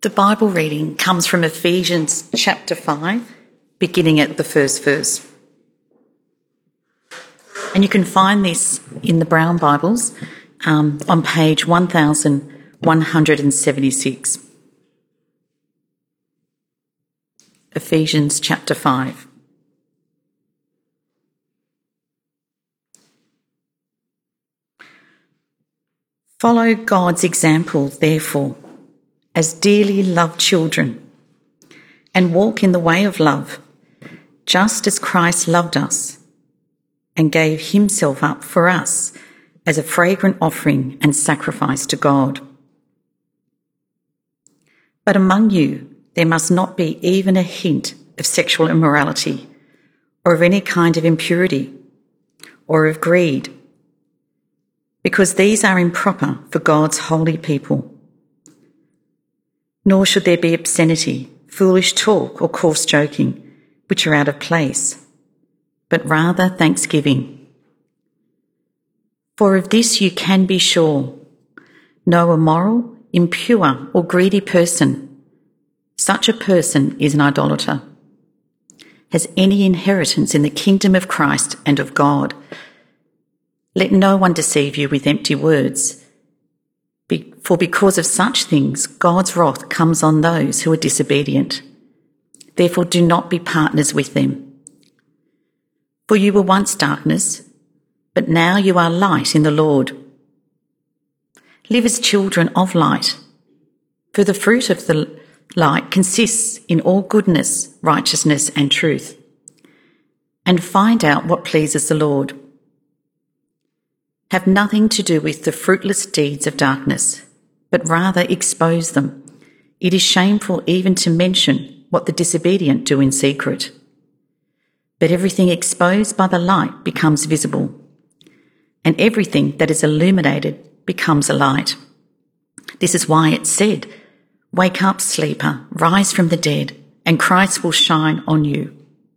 The Bible reading comes from Ephesians chapter 5, beginning at the first verse. And you can find this in the Brown Bibles on page 1176. Ephesians chapter 5. Follow God's example, therefore, as dearly loved children, and walk in the way of love, just as Christ loved us and gave himself up for us as a fragrant offering and sacrifice to God. But among you there must not be even a hint of sexual immorality, or of any kind of impurity, or of greed, because these are improper for God's holy people. Nor should there be obscenity, foolish talk, or coarse joking, which are out of place, but rather thanksgiving. For of this you can be sure: no immoral, impure, or greedy person, such a person is an idolater, has any inheritance in the kingdom of Christ and of God. Let no one deceive you with empty words, for because of such things God's wrath comes on those who are disobedient. Therefore do not be partners with them. For you were once darkness, but now you are light in the Lord. Live as children of light, for the fruit of the light consists in all goodness, righteousness, and truth. And find out what pleases the Lord. Have nothing to do with the fruitless deeds of darkness, but rather expose them. It is shameful even to mention what the disobedient do in secret. But everything exposed by the light becomes visible, and everything that is illuminated becomes a light. This is why it's said, "Wake up, sleeper, rise from the dead, and Christ will shine on you."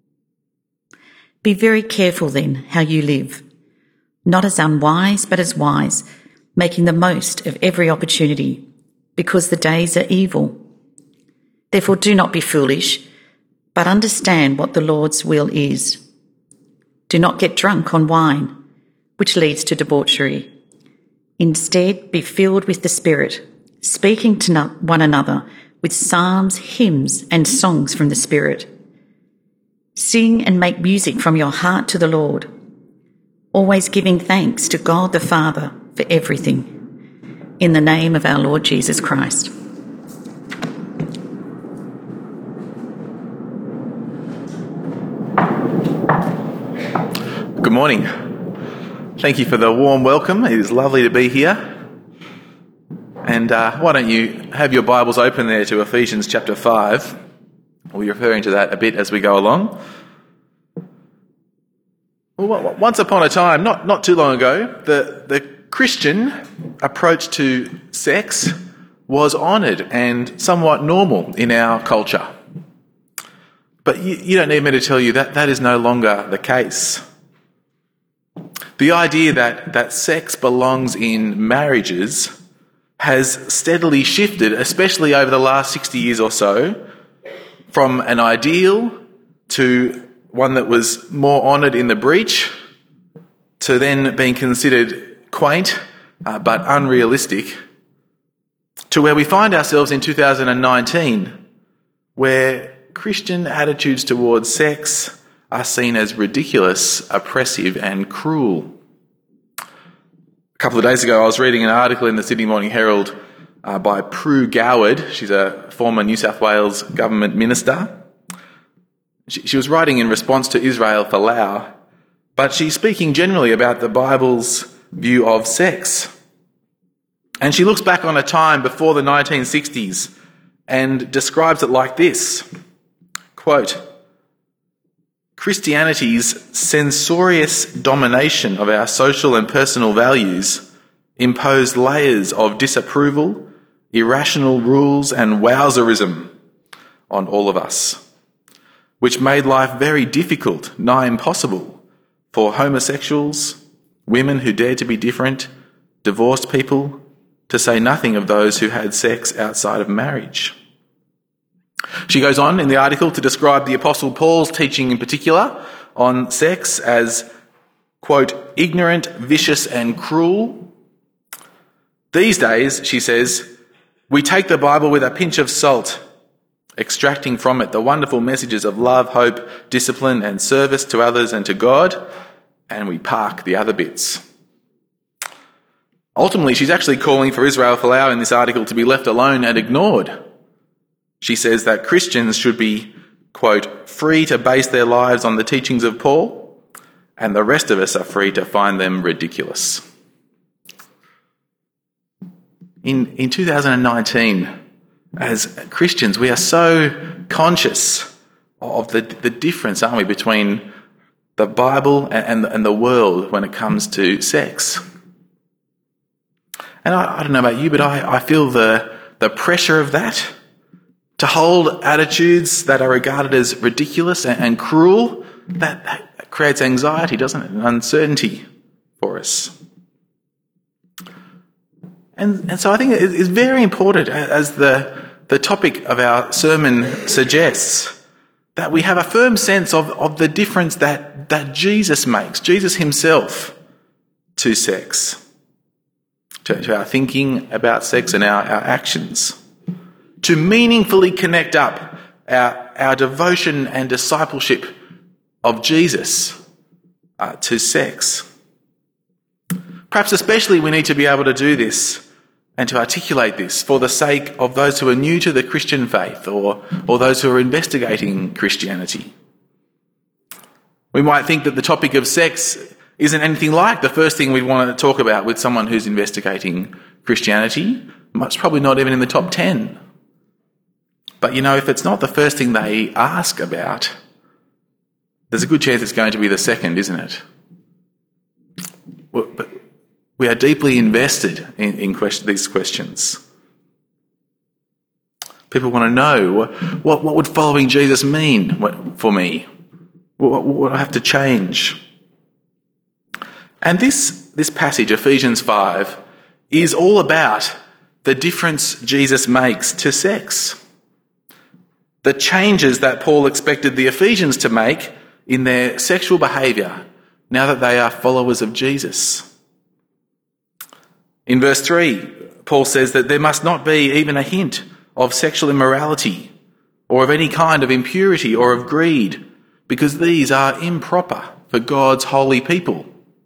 Be very careful then how you live, not as unwise, but as wise, making the most of every opportunity, because the days are evil. Therefore do not be foolish, but understand what the Lord's will is. Do not get drunk on wine, which leads to debauchery. Instead, be filled with the Spirit, speaking to one another with psalms, hymns, and songs from the Spirit. Sing and make music from your heart to the Lord, always giving thanks to God the Father for everything, in the name of our Lord Jesus Christ. Good morning. Thank you for the warm welcome. It is lovely to be here. And why don't you have your Bibles open there to Ephesians chapter 5. We'll be referring to that a bit as we go along. Well, once upon a time, not too long ago, the Christian approach to sex was honoured and somewhat normal in our culture. But you don't need me to tell you that that is no longer the case. The idea that sex belongs in marriages has steadily shifted, especially over the last 60 years or so, from an ideal to one that was more honoured in the breach, to then being considered quaint but unrealistic, to where we find ourselves in 2019, where Christian attitudes towards sex are seen as ridiculous, oppressive and cruel. A couple of days ago I was reading an article in the Sydney Morning Herald by Prue Goward. She's a former New South Wales government minister. She was writing in response to Israel Folau, but she's speaking generally about the Bible's view of sex. And she looks back on a time before the 1960s and describes it like this, quote, "Christianity's censorious domination of our social and personal values imposed layers of disapproval, irrational rules and wowserism on all of us, which made life very difficult, nigh impossible, for homosexuals, women who dared to be different, divorced people, to say nothing of those who had sex outside of marriage." She goes on in the article to describe the Apostle Paul's teaching in particular on sex as, quote, ignorant, vicious and cruel. These days, she says, we take the Bible with a pinch of salt, extracting from it the wonderful messages of love, hope, discipline and service to others and to God, and we park the other bits. Ultimately, she's actually calling for Israel Folau in this article to be left alone and ignored. She says that Christians should be, quote, free to base their lives on the teachings of Paul, and the rest of us are free to find them ridiculous. In 2019, as Christians, we are so conscious of the difference, aren't we, between the Bible and the world when it comes to sex. And I don't know about you, but I feel the pressure of that to hold attitudes that are regarded as ridiculous and cruel. That creates anxiety, doesn't it? And uncertainty for us. And so I think it's very important, as the topic of our sermon suggests, that we have a firm sense of the difference that Jesus makes, Jesus himself, to sex, to our thinking about sex and our actions, to meaningfully connect up our devotion and discipleship of Jesus to sex. Perhaps especially we need to be able to do this and to articulate this for the sake of those who are new to the Christian faith or those who are investigating Christianity. We might think that the topic of sex isn't anything like the first thing we'd want to talk about with someone who's investigating Christianity. It's probably not even in the top 10. But you know, if it's not the first thing they ask about, there's a good chance it's going to be the second, isn't it? But we are deeply invested in these questions. People want to know, what would following Jesus mean for me? What would I have to change? And this passage, Ephesians 5, is all about the difference Jesus makes to sex. The changes that Paul expected the Ephesians to make in their sexual behaviour now that they are followers of Jesus. In verse 3, Paul says that there must not be even a hint of sexual immorality or of any kind of impurity or of greed, because these are improper for God's holy people.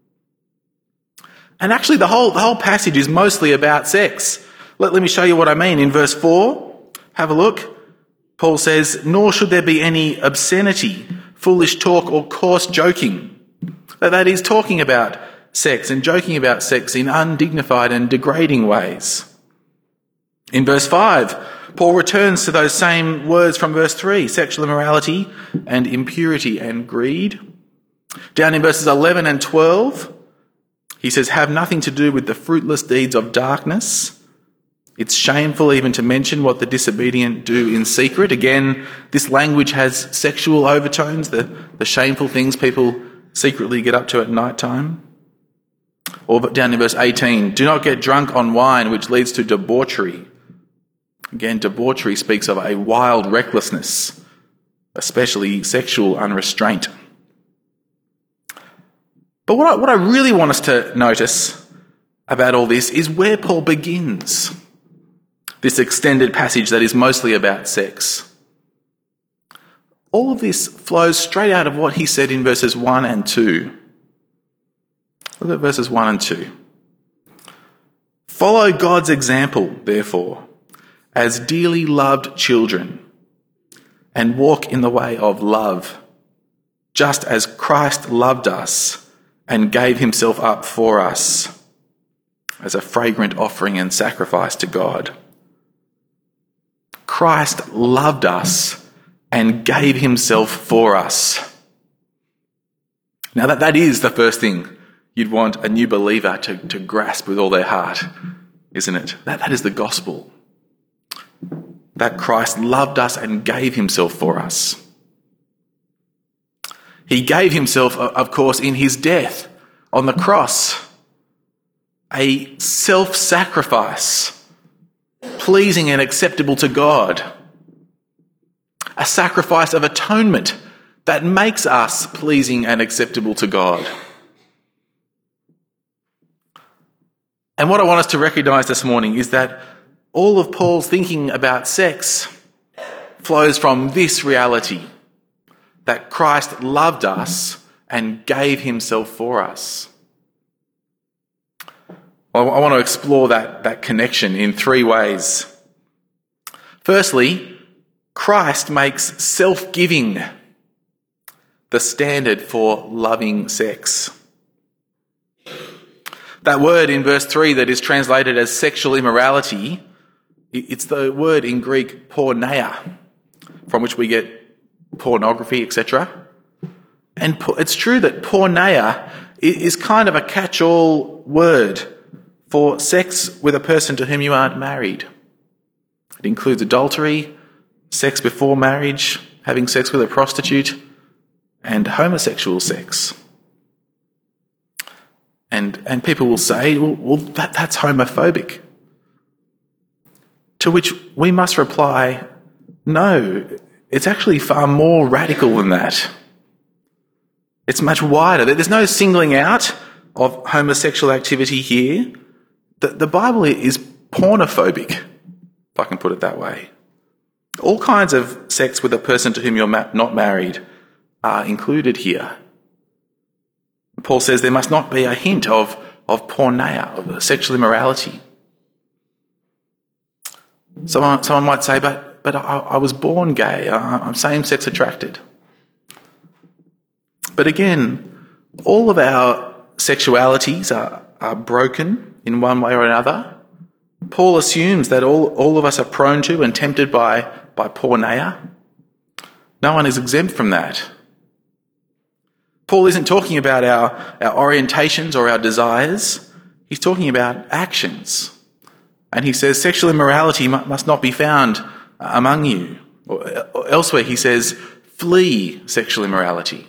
And actually the whole passage is mostly about sex. Let me show you what I mean. In verse 4, have a look. Paul says, nor should there be any obscenity, foolish talk or coarse joking. That is talking about sex and joking about sex in undignified and degrading ways. In verse 5, Paul returns to those same words from verse 3, sexual immorality and impurity and greed. Down in verses 11 and 12, he says, have nothing to do with the fruitless deeds of darkness. It's shameful even to mention what the disobedient do in secret. Again, this language has sexual overtones, the shameful things people secretly get up to at night time. Or down in verse 18, do not get drunk on wine, which leads to debauchery. Again, debauchery speaks of a wild recklessness, especially sexual unrestraint. But what I really want us to notice about all this is where Paul begins this extended passage that is mostly about sex. All of this flows straight out of what he said in verses 1 and 2. Look at verses 1 and 2. Follow God's example, therefore, as dearly loved children, and walk in the way of love, just as Christ loved us and gave himself up for us as a fragrant offering and sacrifice to God. Christ loved us and gave himself for us. Now that is the first thing you'd want a new believer to grasp with all their heart, isn't it? That is the gospel. That Christ loved us and gave himself for us. He gave himself, of course, in his death on the cross, a self-sacrifice, pleasing and acceptable to God. a sacrifice of atonement that makes us pleasing and acceptable to God. And what I want us to recognise this morning is that all of Paul's thinking about sex flows from this reality, that Christ loved us and gave himself for us. I want to explore that connection in three ways. Firstly, Christ makes self-giving the standard for loving sex. That word in verse 3 that is translated as sexual immorality, it's the word in Greek porneia, from which we get pornography, etc. And it's true that porneia is kind of a catch-all word for sex with a person to whom you aren't married. It includes adultery, sex before marriage, having sex with a prostitute, and homosexual sex. And people will say, well, that's homophobic. To which we must reply, no, it's actually far more radical than that. It's much wider. There's no singling out of homosexual activity here. The Bible is pornophobic, if I can put it that way. All kinds of sex with a person to whom you're not married are included here. Paul says there must not be a hint of porneia, of sexual immorality. Someone might say, but I was born gay, I'm same-sex attracted. But again, all of our sexualities are broken in one way or another. Paul assumes that all of us are prone to and tempted by porneia. No one is exempt from that. Paul isn't talking about our orientations or our desires. He's talking about actions. And he says sexual immorality must not be found among you. Or elsewhere he says, flee sexual immorality.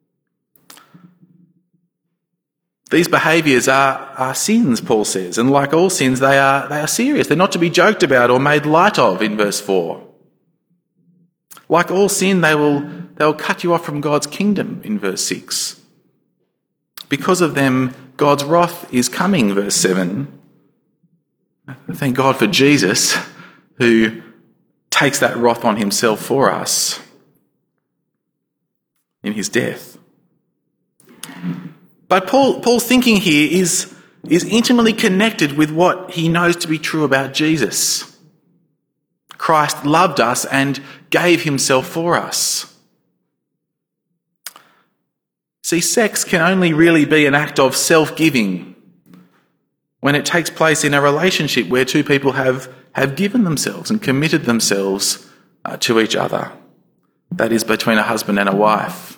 These behaviours are sins, Paul says, and like all sins, they are serious. They're not to be joked about or made light of in verse 4. Like all sin, they will cut you off from God's kingdom in verse 6. Because of them, God's wrath is coming, verse 7. Thank God for Jesus, who takes that wrath on himself for us in his death. But Paul's thinking here is intimately connected with what he knows to be true about Jesus. Christ loved us and gave himself for us. See, sex can only really be an act of self-giving when it takes place in a relationship where two people have given themselves and committed themselves to each other. That is, between a husband and a wife.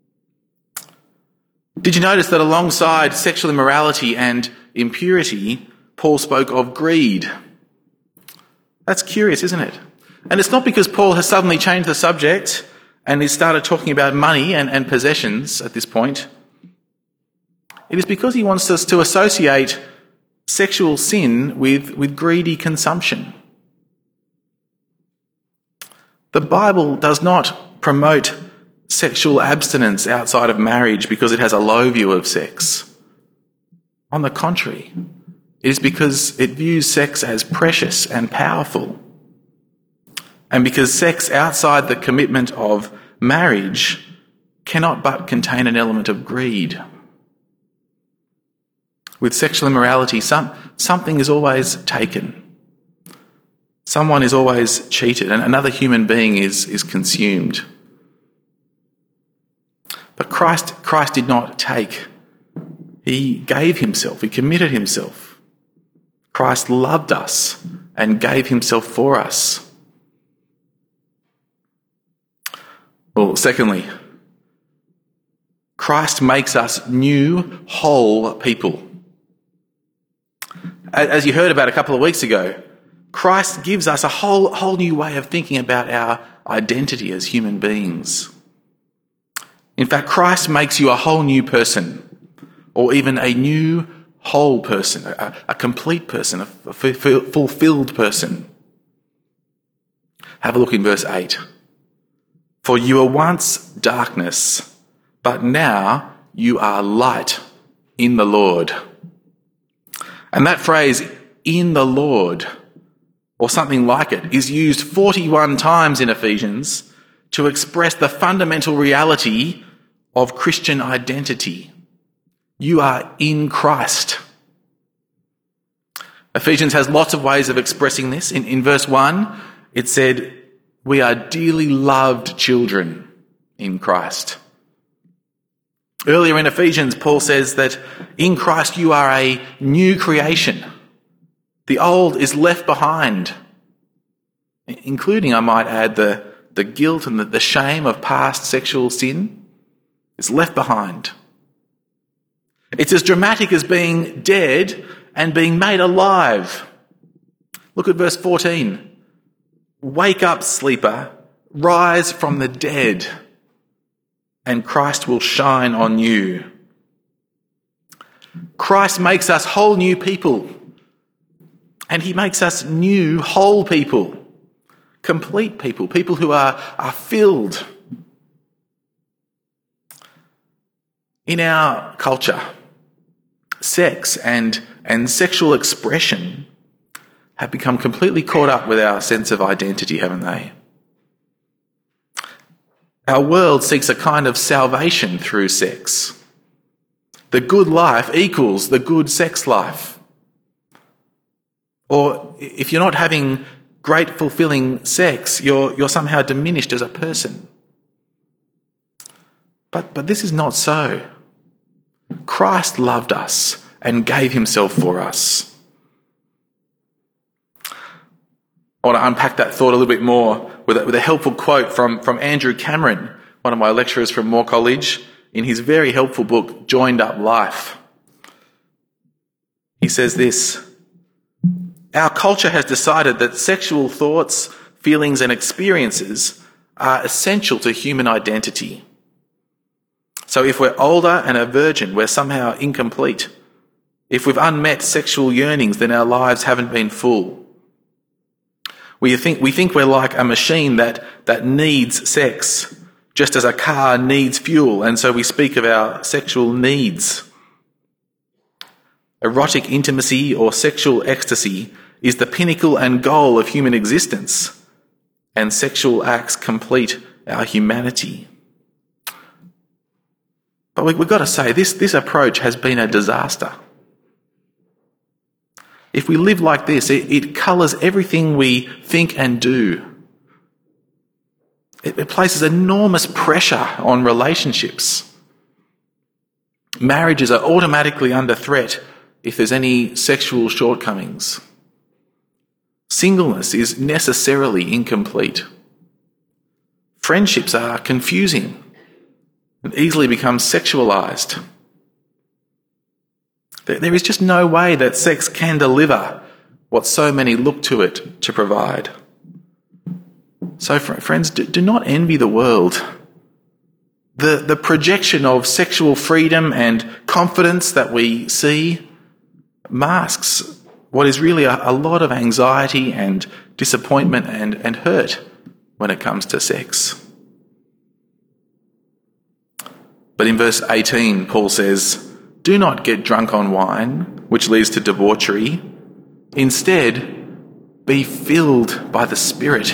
Did you notice that alongside sexual immorality and impurity, Paul spoke of greed? That's curious, isn't it? And it's not because Paul has suddenly changed the subject and he started talking about money and possessions at this point. It is because he wants us to associate sexual sin with greedy consumption. The Bible does not promote sexual abstinence outside of marriage because it has a low view of sex. On the contrary, it is because it views sex as precious and powerful. And because sex outside the commitment of marriage cannot but contain an element of greed. With sexual immorality, something is always taken. Someone is always cheated, and another human being is consumed. But Christ did not take. He gave himself. He committed himself. Christ loved us and gave himself for us. Well, secondly, Christ makes us new, whole people. As you heard about a couple of weeks ago, Christ gives us a whole new way of thinking about our identity as human beings. In fact, Christ makes you a whole new person, or even a new whole person, a complete person, a fulfilled person. Have a look in verse 8. For you were once darkness, but now you are light in the Lord. And that phrase, in the Lord, or something like it, is used 41 times in Ephesians to express the fundamental reality of Christian identity. You are in Christ. Ephesians has lots of ways of expressing this. In verse 1, it said, we are dearly loved children in Christ. Earlier in Ephesians, Paul says that in Christ you are a new creation. The old is left behind, including, I might add, the guilt and the shame of past sexual sin is left behind. It's as dramatic as being dead and being made alive. Look at verse 14. Wake up, sleeper, rise from the dead, and Christ will shine on you. Christ makes us whole new people, and he makes us new whole people, complete people, people who are filled. In our culture, sex and sexual expression have become completely caught up with our sense of identity, haven't they? Our world seeks a kind of salvation through sex. The good life equals the good sex life. Or if you're not having great, fulfilling sex, you're somehow diminished as a person. But this is not so. Christ loved us and gave himself for us. I want to unpack that thought a little bit more with a helpful quote from Andrew Cameron, one of my lecturers from Moore College, in his very helpful book, Joined Up Life. He says this: our culture has decided that sexual thoughts, feelings and experiences are essential to human identity. So if we're older and a virgin, we're somehow incomplete. If we've unmet sexual yearnings, then our lives haven't been full. We think we're like a machine that needs sex, just as a car needs fuel, and so we speak of our sexual needs. Erotic intimacy or sexual ecstasy is the pinnacle and goal of human existence, and sexual acts complete our humanity. But we've got to say, this approach has been a disaster. If we live like this, it colours everything we think and do. It places enormous pressure on relationships. Marriages are automatically under threat if there's any sexual shortcomings. Singleness is necessarily incomplete. Friendships are confusing and easily become sexualised. There is just no way that sex can deliver what so many look to it to provide. So, friends, do not envy the world. The projection of sexual freedom and confidence that we see masks what is really a lot of anxiety and disappointment and hurt when it comes to sex. But in verse 18, Paul says, do not get drunk on wine, which leads to debauchery. Instead, be filled by the Spirit.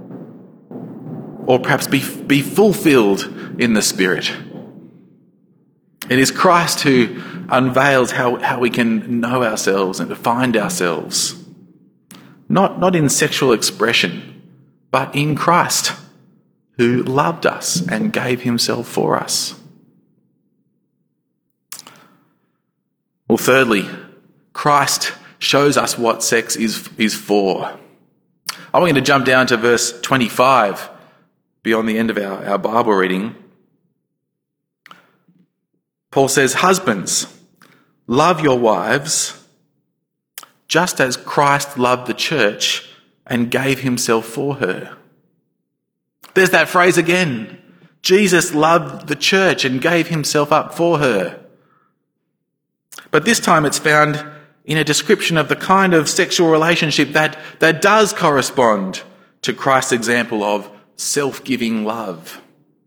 Or perhaps be fulfilled in the Spirit. It is Christ who unveils how we can know ourselves and find ourselves. Not in sexual expression, but in Christ, who loved us and gave himself for us. Well, thirdly, Christ shows us what sex is for. I want you to jump down to verse 25, beyond the end of our Bible reading. Paul says, husbands, love your wives, just as Christ loved the church and gave himself for her. There's that phrase again. Jesus loved the church and gave himself up for her. But this time it's found in a description of the kind of sexual relationship that does correspond to Christ's example of self-giving love.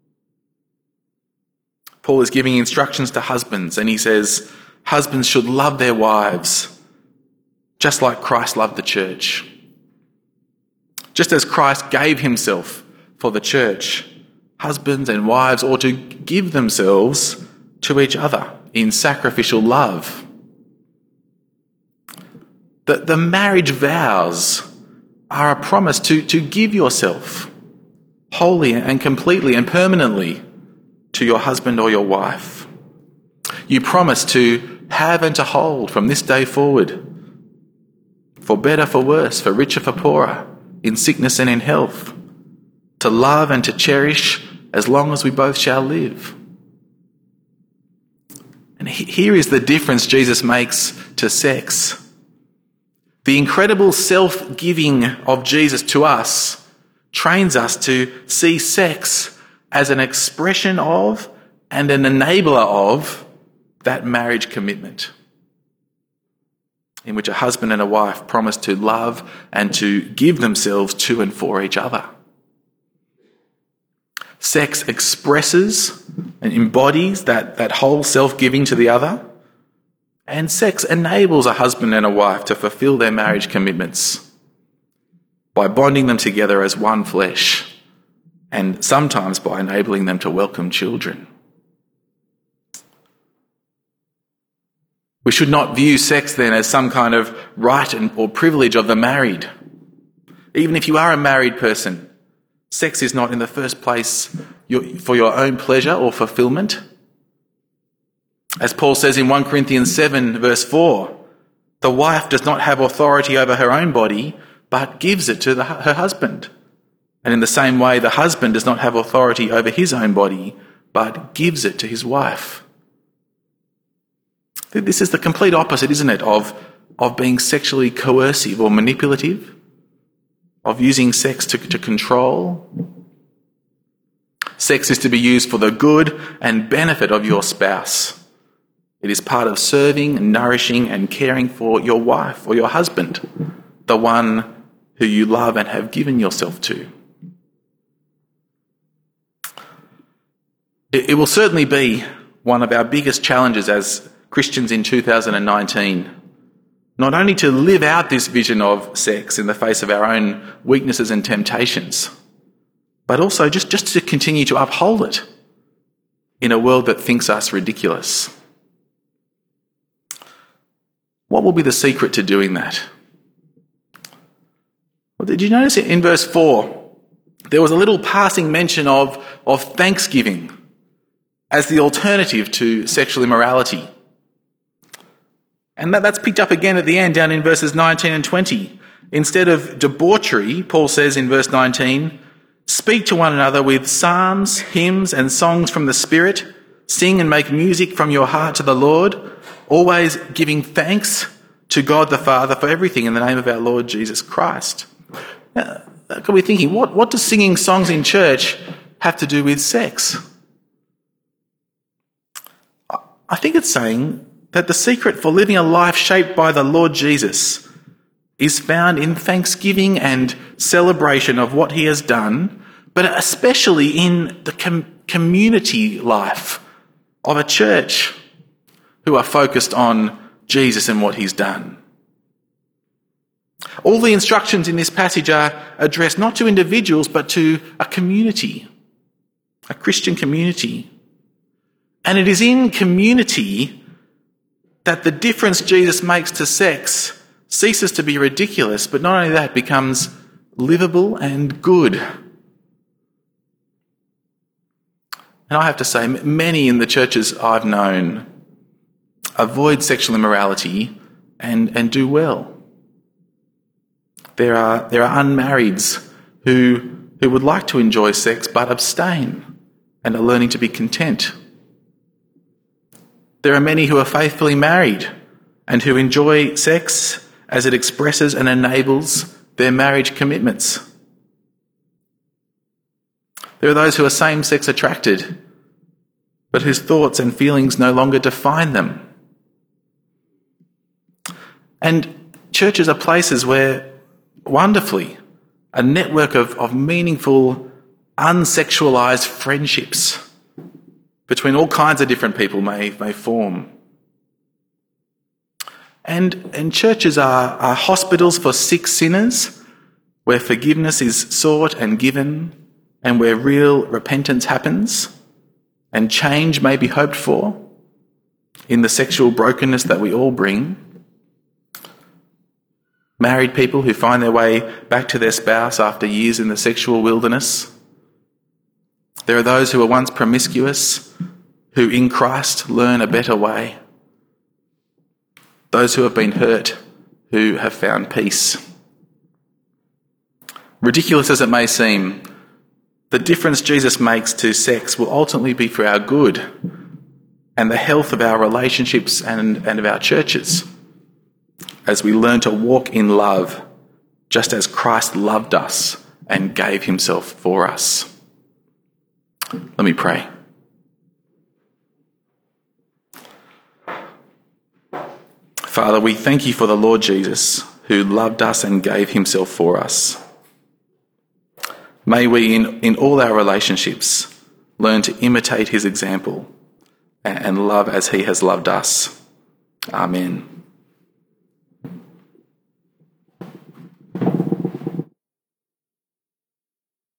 Paul is giving instructions to husbands, and he says husbands should love their wives just like Christ loved the church. Just as Christ gave himself for the church, husbands and wives ought to give themselves to each other in sacrificial love. The marriage vows are a promise to give yourself wholly and completely and permanently to your husband or your wife. You promise to have and to hold from this day forward, for better, for worse, for richer, for poorer, in sickness and in health, to love and to cherish as long as we both shall live. And here is the difference Jesus makes to sex. The incredible self-giving of Jesus to us trains us to see sex as an expression of and an enabler of that marriage commitment, in which a husband and a wife promise to love and to give themselves to and for each other. Sex expresses and embodies that whole self-giving to the other, and sex enables a husband and a wife to fulfill their marriage commitments by bonding them together as one flesh, and sometimes by enabling them to welcome children. We should not view sex then as some kind of right or privilege of the married. Even if you are a married person, sex is not in the first place for your own pleasure or fulfillment. As Paul says in 1 Corinthians 7 verse 4, the wife does not have authority over her own body, but gives it to her husband. And in the same way, the husband does not have authority over his own body, but gives it to his wife. This is the complete opposite, isn't it, of being sexually coercive or manipulative, of using sex to control. Sex is to be used for the good and benefit of your spouse. It is part of serving, nourishing and caring for your wife or your husband, the one who you love and have given yourself to. It will certainly be one of our biggest challenges as Christians in 2019, not only to live out this vision of sex in the face of our own weaknesses and temptations, but also just to continue to uphold it in a world that thinks us ridiculous. What will be the secret to doing that? Well, did you notice in verse 4, there was a little passing mention of thanksgiving as the alternative to sexual immorality. And that's picked up again at the end, down in verses 19 and 20. Instead of debauchery, Paul says in verse 19, speak to one another with psalms, hymns and songs from the Spirit. Sing and make music from your heart to the Lord, always giving thanks to God the Father for everything in the name of our Lord Jesus Christ. Now, could be thinking, what does singing songs in church have to do with sex? I think it's saying that the secret for living a life shaped by the Lord Jesus is found in thanksgiving and celebration of what he has done, but especially in the community life of a church who are focused on Jesus and what he's done. All the instructions in this passage are addressed not to individuals, but to a community, a Christian community. And it is in community that the difference Jesus makes to sex ceases to be ridiculous, but not only that, becomes livable and good. And I have to say, many in the churches I've known avoid sexual immorality and do well. There are unmarrieds who would like to enjoy sex but abstain and are learning to be content. There are many who are faithfully married and who enjoy sex as it expresses and enables their marriage commitments. There are those who are same-sex attracted, but whose thoughts and feelings no longer define them. And churches are places where, wonderfully, a network of meaningful unsexualized friendships between all kinds of different people may form. And churches are hospitals for sick sinners, where forgiveness is sought and given, and where real repentance happens, and change may be hoped for in the sexual brokenness that we all bring. Married people who find their way back to their spouse after years in the sexual wilderness. There are those who were once promiscuous, who in Christ learn a better way. Those who have been hurt, who have found peace. Ridiculous as it may seem, the difference Jesus makes to sex will ultimately be for our good and the health of our relationships and of our churches, as we learn to walk in love, just as Christ loved us and gave himself for us. Let me pray. Father, we thank you for the Lord Jesus, who loved us and gave himself for us. May we, in all our relationships, learn to imitate his example and love as he has loved us. Amen.